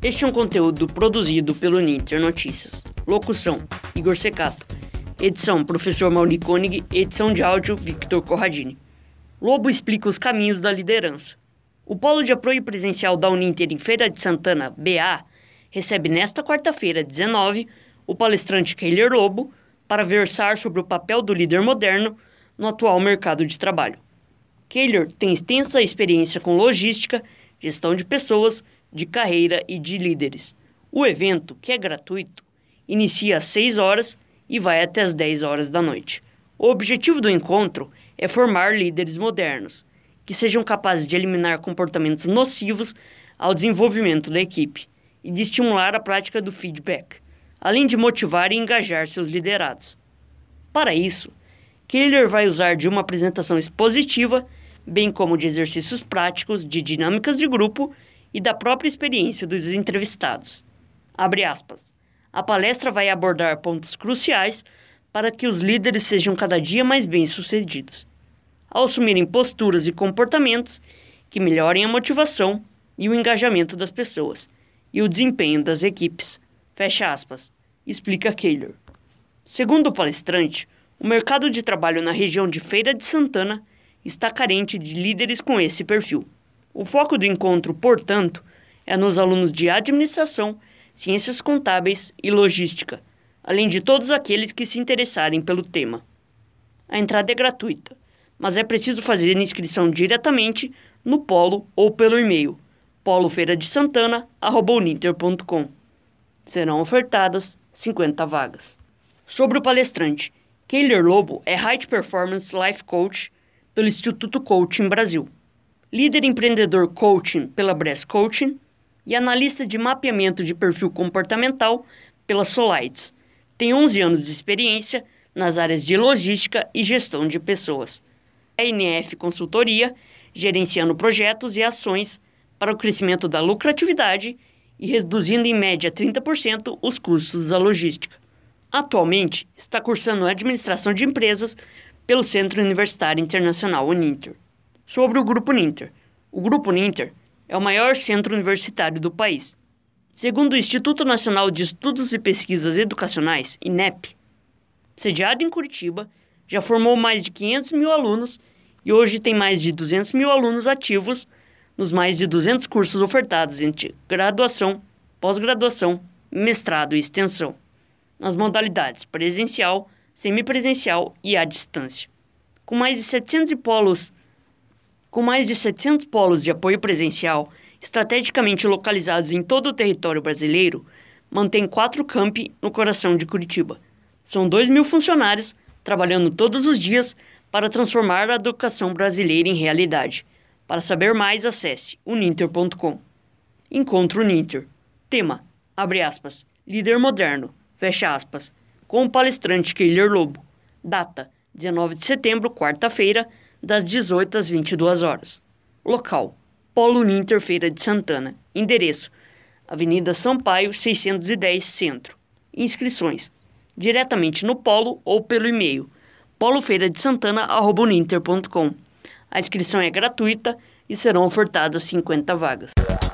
Este é um conteúdo produzido pelo Ninter Notícias. Locução: Igor Secato. Edição: Professor Mauri Koenig. Edição de áudio: Victor Corradini. Lobo explica os caminhos da liderança. O Polo de Apoio Presencial da Uninter em Feira de Santana, BA, recebe nesta quarta-feira, 19, o palestrante Keller Lobo para versar sobre o papel do líder moderno no atual mercado de trabalho. Keller tem extensa experiência com logística, gestão de pessoas, de carreira e de líderes. O evento, que é gratuito, inicia às 6 horas e vai até às 10 horas da noite. O objetivo do encontro é formar líderes modernos, que sejam capazes de eliminar comportamentos nocivos ao desenvolvimento da equipe e de estimular a prática do feedback, além de motivar e engajar seus liderados. Para isso, Keller vai usar de uma apresentação expositiva, bem como de exercícios práticos, de dinâmicas de grupo e da própria experiência dos entrevistados. Abre aspas. A palestra vai abordar pontos cruciais para que os líderes sejam cada dia mais bem-sucedidos, ao assumirem posturas e comportamentos que melhorem a motivação e o engajamento das pessoas e o desempenho das equipes. Fecha aspas, explica Keller. Segundo o palestrante, o mercado de trabalho na região de Feira de Santana está carente de líderes com esse perfil. O foco do encontro, portanto, é nos alunos de administração, ciências contábeis e logística, além de todos aqueles que se interessarem pelo tema. A entrada é gratuita, mas é preciso fazer inscrição diretamente no Polo ou pelo e-mail polofeiradesantana@uninter.com. Serão ofertadas 50 vagas. Sobre o palestrante, Keller Lobo é High Performance Life Coach pelo Instituto Coaching Brasil, líder empreendedor coaching pela Bress Coaching e analista de mapeamento de perfil comportamental pela Solides. Tem 11 anos de experiência nas áreas de logística e gestão de pessoas. A NF Consultoria, gerenciando projetos e ações para o crescimento da lucratividade e reduzindo em média 30% os custos da logística. Atualmente, está cursando Administração de Empresas pelo Centro Universitário Internacional Uninter. Sobre o Grupo Ninter. O Grupo Ninter é o maior centro universitário do país. Segundo o Instituto Nacional de Estudos e Pesquisas Educacionais, INEP, sediado em Curitiba, já formou mais de 500 mil alunos e hoje tem mais de 200 mil alunos ativos nos mais de 200 cursos ofertados entre graduação, pós-graduação, mestrado e extensão, nas modalidades presencial, semipresencial e à distância. Com mais de 700 polos de apoio presencial, estrategicamente localizados em todo o território brasileiro, mantém 4 campi no coração de Curitiba. São 2.000 funcionários trabalhando todos os dias para transformar a educação brasileira em realidade. Para saber mais, acesse uninter.com. Encontro Uninter. Tema, abre aspas, líder moderno, fecha aspas, com o palestrante Keller Lobo. Data, 19 de setembro, quarta-feira, das 18 às 22 horas. Local, Polo Uninter Feira de Santana. Endereço, Avenida Sampaio, 610, Centro. Inscrições, diretamente no Polo ou pelo e-mail polofeiradesantana@uninter.com. A inscrição é gratuita e serão ofertadas 50 vagas.